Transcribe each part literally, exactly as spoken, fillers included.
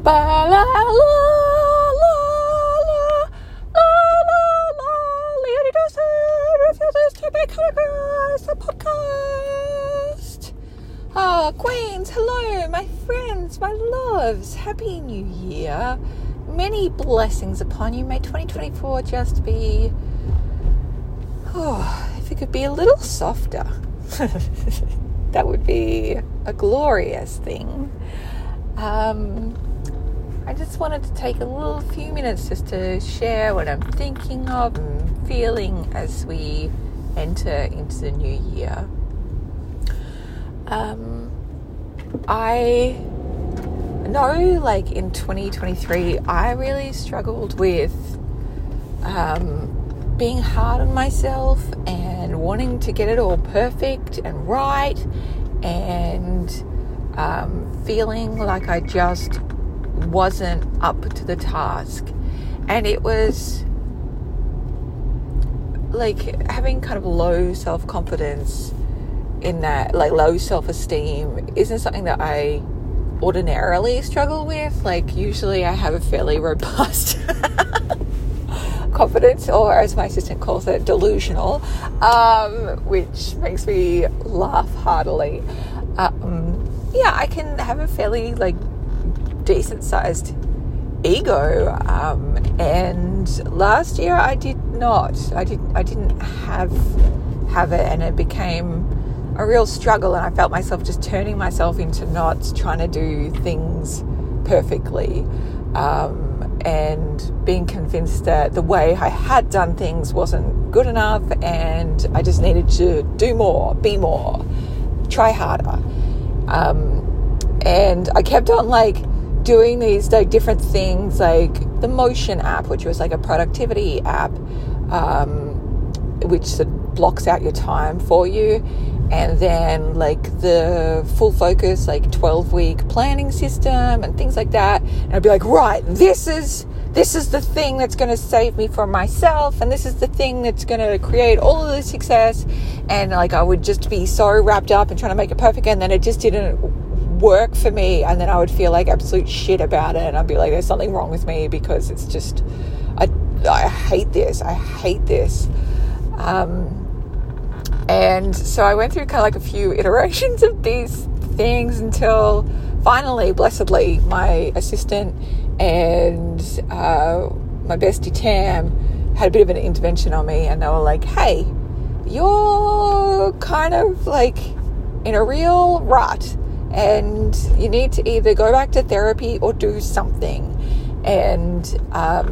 Ba la la la la la la la. Leonie Dawson refuses to be categorized the podcast. Ah, Queens, hello, my friends, my loves. Happy New Year. Many blessings upon you. May twenty twenty-four just be, oh, if it could be a little softer. That would be a glorious thing. Um, I just wanted to take a little few minutes just to share what I'm thinking of and feeling as we enter into the new year. Um, I know, like, in twenty twenty-three, I really struggled with um, being hard on myself and wanting to get it all perfect and right, and um, feeling like I just wasn't up to the task. And it was like having kind of low self-confidence in that, like low self-esteem isn't something that I ordinarily struggle with. Like, usually I have a fairly robust confidence, or as my assistant calls it, delusional, um, which makes me laugh heartily. Um, yeah, I can have a fairly like decent sized ego, um, and last year I did not. I did. I didn't have have it, and it became a real struggle. And I felt myself just turning myself into knots, trying to do things perfectly. Um, and being convinced that the way I had done things wasn't good enough, and I just needed to do more, be more, try harder. Um, and I kept on like doing these like different things, like the Motion app, which was like a productivity app, um, which sort of blocks out your time for you. And then like the Full Focus, like twelve week planning system and things like that. And I'd be like, right, this is, this is the thing that's going to save me from myself. And this is the thing that's going to create all of the success. And like, I would just be so wrapped up and trying to make it perfect. And then it just didn't work for me. And then I would feel like absolute shit about it. And I'd be like, there's something wrong with me, because it's just, I, I hate this. I hate this. Um, And so I went through kind of like a few iterations of these things until finally, blessedly, my assistant and uh, my bestie Tam had a bit of an intervention on me, and they were like, hey, you're kind of like in a real rut, and you need to either go back to therapy or do something. And um,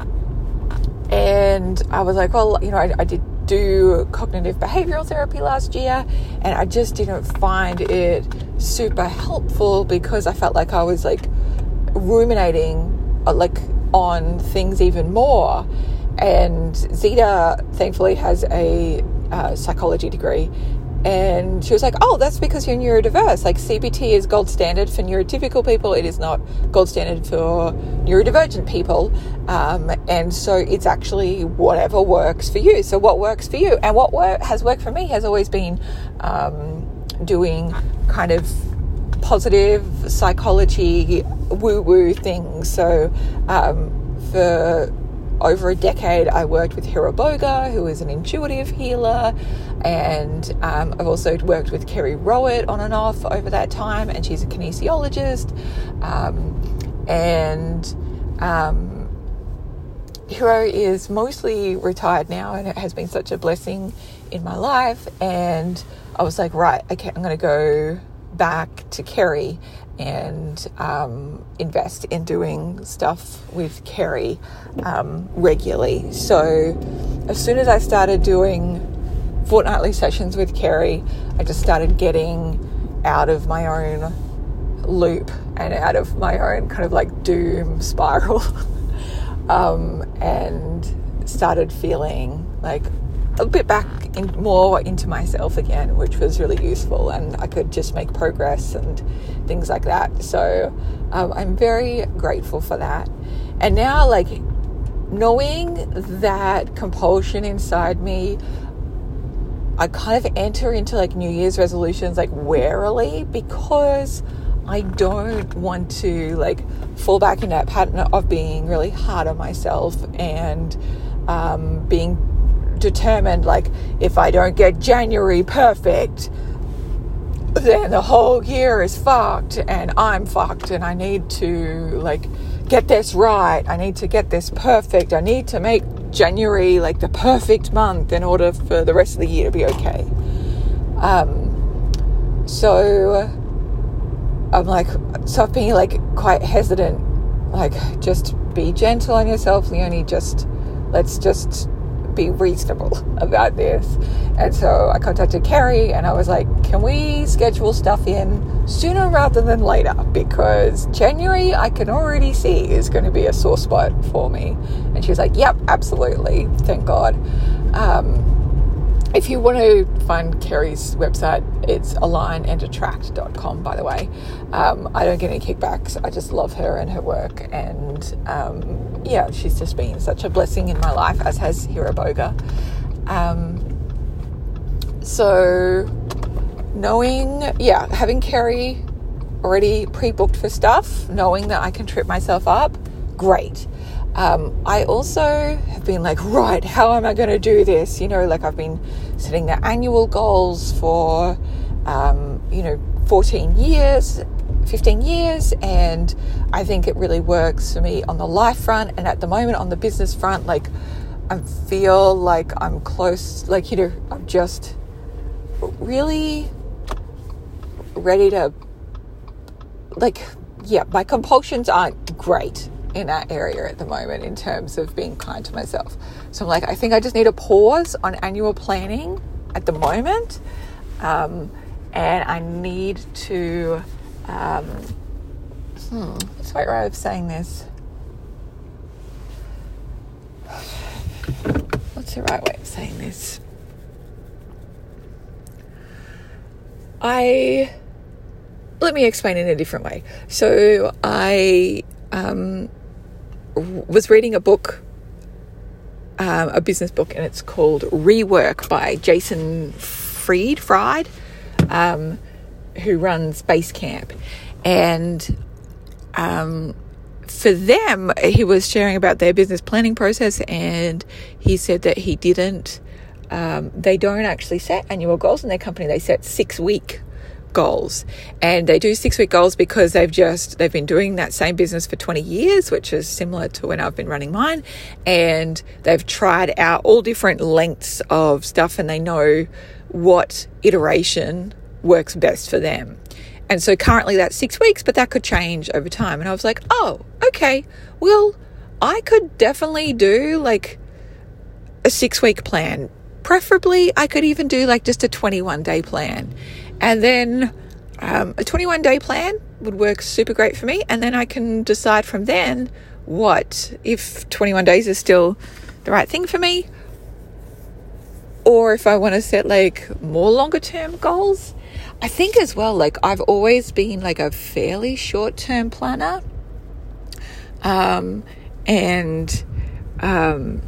and I was like, well, you know, I, I did do cognitive behavioral therapy last year, and I just didn't find it super helpful, because I felt like I was like ruminating uh, like on things even more. And Zita thankfully has a uh, psychology degree, and she was like, oh, that's because you're neurodiverse. Like, C B T is gold standard for neurotypical people. It is not gold standard for neurodivergent people. Um, and so it's actually whatever works for you. So what works for you? And what wor- has worked for me has always been um, doing kind of positive psychology woo-woo things. So um, for over a decade, I worked with Hira Boga, who is an intuitive healer, and um, I've also worked with Kerry Rowett on and off over that time, and she's a kinesiologist. Um, and um, Hiro is mostly retired now, and it has been such a blessing in my life. And I was like, right, okay, I'm going to go back to Kerry and um, invest in doing stuff with Kerry um, regularly. So as soon as I started doing fortnightly sessions with Kerry, I just started getting out of my own loop and out of my own kind of like doom spiral, um, and started feeling like a bit back in, more into myself again, which was really useful, and I could just make progress and things like that. So um, I'm very grateful for that. And now, like, knowing that compulsion inside me, I kind of enter into like New Year's resolutions like warily, because I don't want to like fall back in that pattern of being really hard on myself and um, being determined, like, if I don't get January perfect, then the whole year is fucked and I'm fucked and I need to like get this right. I need to get this perfect. I need to make January like the perfect month in order for the rest of the year to be okay. Um, so I'm like, so I've been like quite hesitant, like just be gentle on yourself, Leonie, just let's just be reasonable about this. And so I contacted Kerry and I was like, can we schedule stuff in sooner rather than later? Because January I can already see is going to be a sore spot for me. And she was like, yep, absolutely. Thank God. Um, if you want to find Kerry's website, it's align and attract dot com, by the way. Um, I don't get any kickbacks. I just love her and her work. And um, yeah, she's just been such a blessing in my life, as has Hira Boga. Um, so knowing, yeah, having Kerry already pre-booked for stuff, knowing that I can trip myself up, great. Um, I also have been like, right, how am I going to do this? You know, like I've been setting the annual goals for, um, you know, fourteen years, fifteen years. And I think it really works for me on the life front. And at the moment on the business front, like I feel like I'm close, like, you know, I'm just really ready to, like, yeah, my compulsions aren't great in that area at the moment in terms of being kind to myself. So I'm like, I think I just need a pause on annual planning at the moment. Um, and I need to, um, hmm, what's the right way of saying this? What's the right way of saying this? I, let me explain it in a different way. So I, um, was reading a book, um, a business book, and it's called Rework by Jason Fried, Fried, um, who runs Basecamp. And um, for them, he was sharing about their business planning process, and he said that he didn't, um, they don't actually set annual goals in their company. They set six-week goals, and they do six week goals because they've just they've been doing that same business for twenty years, which is similar to when I've been running mine, and they've tried out all different lengths of stuff and they know what iteration works best for them. And so currently that's six weeks, but that could change over time. And I was like, oh, okay, well, I could definitely do like a six week plan. Preferably I could even do like just a twenty-one day plan. And then um, a twenty-one day plan would work super great for me. And then I can decide from then what, if twenty-one days is still the right thing for me, or if I want to set like more longer term goals. I think as well, like I've always been like a fairly short term planner. Um, and um,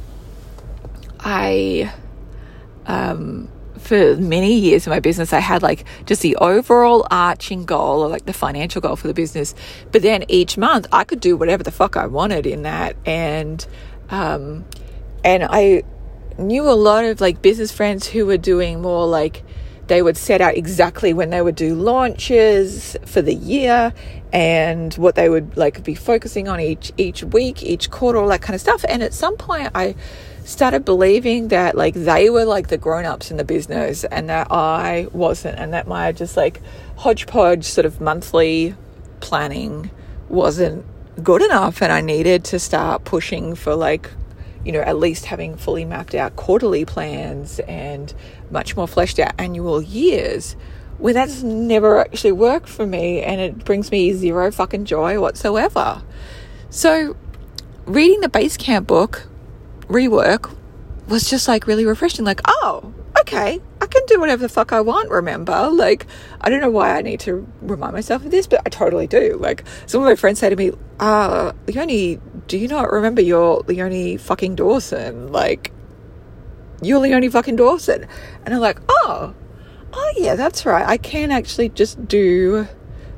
I... Um, for many years in my business, I had like just the overall arching goal or like the financial goal for the business. But then each month I could do whatever the fuck I wanted in that. And, um, and I knew a lot of like business friends who were doing more like, they would set out exactly when they would do launches for the year and what they would like be focusing on each, each week, each quarter, all that kind of stuff. And at some point I started believing that like they were like the grown-ups in the business and that I wasn't, and that my just like hodgepodge sort of monthly planning wasn't good enough, and I needed to start pushing for like, you know, at least having fully mapped out quarterly plans and much more fleshed out annual years, when that's never actually worked for me and it brings me zero fucking joy whatsoever. So reading the Basecamp book, Rework, was just like really refreshing. Like, oh, okay, I can do whatever the fuck I want, remember? Like, I don't know why I need to remind myself of this, but I totally do. Like, some of my friends say to me, uh, Leonie, do you not remember your Leonie fucking Dawson? Like, you're Leonie fucking Dawson. And I'm like, oh, oh yeah, that's right. I can actually just do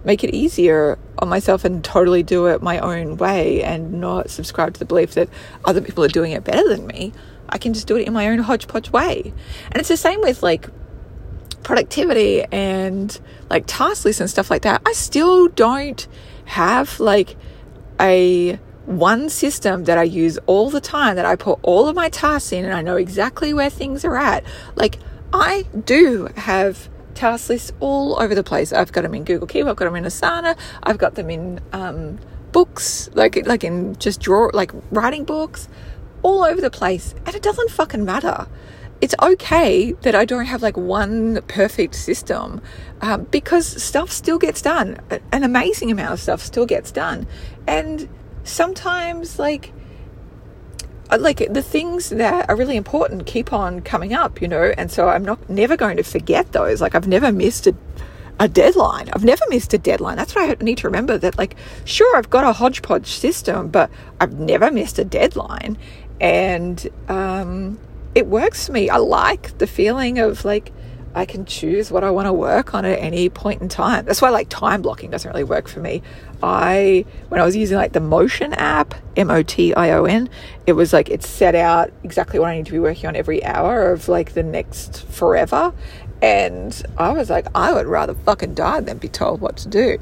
make it easier on myself and totally do it my own way and not subscribe to the belief that other people are doing it better than me. I can just do it in my own hodgepodge way. And it's the same with like productivity and like task lists and stuff like that. I still don't have like a one system that I use all the time, that I put all of my tasks in and I know exactly where things are at. Like I do have task lists all over the place. I've got them in Google Keep, I've got them in Asana, I've got them in um, books, like like in just draw, like writing books, all over the place. And it doesn't fucking matter. It's okay that I don't have like one perfect system, um, because stuff still gets done. An amazing amount of stuff still gets done. And sometimes like, like the things that are really important keep on coming up, you know, and so I'm not never going to forget those. Like I've never missed a, a deadline. I've never missed a deadline. That's what I need to remember, that like, sure, I've got a hodgepodge system, but I've never missed a deadline. And um, it works for me. I like the feeling of like, I can choose what I want to work on at any point in time. That's why like time blocking doesn't really work for me. I, when I was using like the Motion app, M O T I O N, it was like, it set out exactly what I need to be working on every hour of like the next forever. And I was like, I would rather fucking die than be told what to do.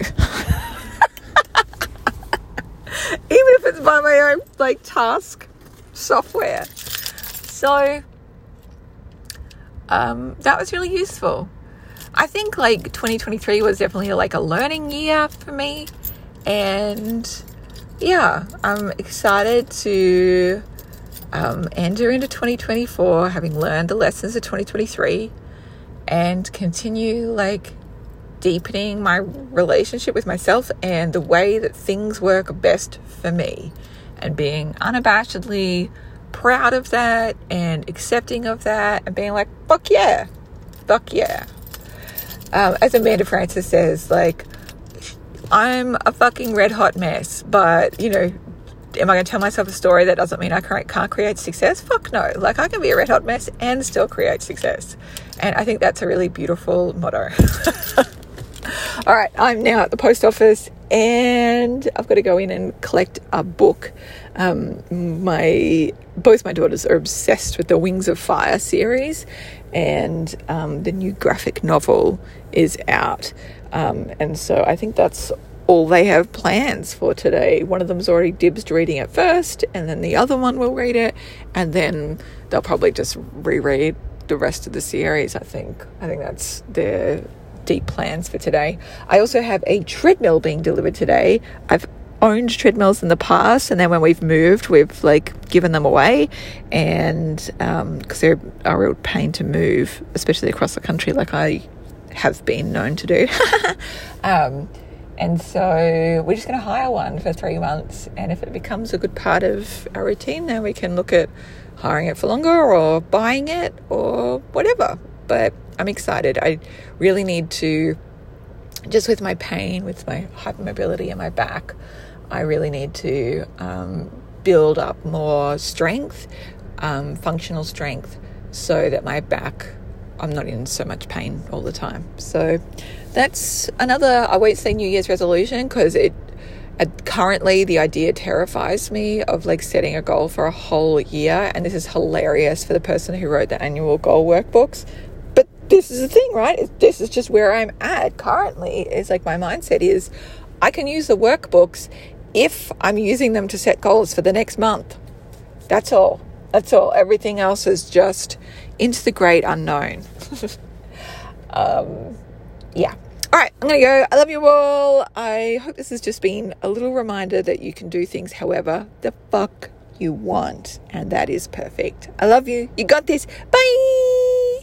Even if it's by my own like task software. So um, that was really useful. I think like twenty twenty-three was definitely like a learning year for me. And yeah, I'm excited to um, enter into twenty twenty-four, having learned the lessons of twenty twenty-three, and continue like deepening my relationship with myself and the way that things work best for me, and being unabashedly proud of that and accepting of that and being like, fuck yeah, fuck yeah. Um, as Amanda Frances says, like, I'm a fucking red hot mess, but, you know, am I going to tell myself a story that doesn't mean I can't create success? Fuck no. Like, I can be a red hot mess and still create success. And I think that's a really beautiful motto. All right, I'm now at the post office and I've got to go in and collect a book. Um, my both my daughters are obsessed with the Wings of Fire series, and um, the new graphic novel is out. Um, and so I think that's all they have plans for today. One of them's already dibsed reading it first, and then the other one will read it, and then they'll probably just reread the rest of the series. I think. I think that's their deep plans for today. I also have a treadmill being delivered today. I've owned treadmills in the past, and then when we've moved, we've like given them away, and um, because they're a real pain to move, especially across the country, like I have been known to do. um, and so we're just going to hire one for three months, and if it becomes a good part of our routine, then we can look at hiring it for longer or buying it or whatever. But I'm excited. I really need to, just with my pain, with my hypermobility in my back, I really need to um, build up more strength, um, functional strength, so that my back, I'm not in so much pain all the time. So that's another, I won't say New Year's resolution, because it uh, currently the idea terrifies me of like setting a goal for a whole year. And this is hilarious for the person who wrote the annual goal workbooks. This is the thing, right? This is just where I'm at currently. It's like my mindset is I can use the workbooks if I'm using them to set goals for the next month. That's all. That's all. Everything else is just into the great unknown. um, yeah. All right, I'm going to go. I love you all. I hope this has just been a little reminder that you can do things however the fuck you want. And that is perfect. I love you. You got this. Bye.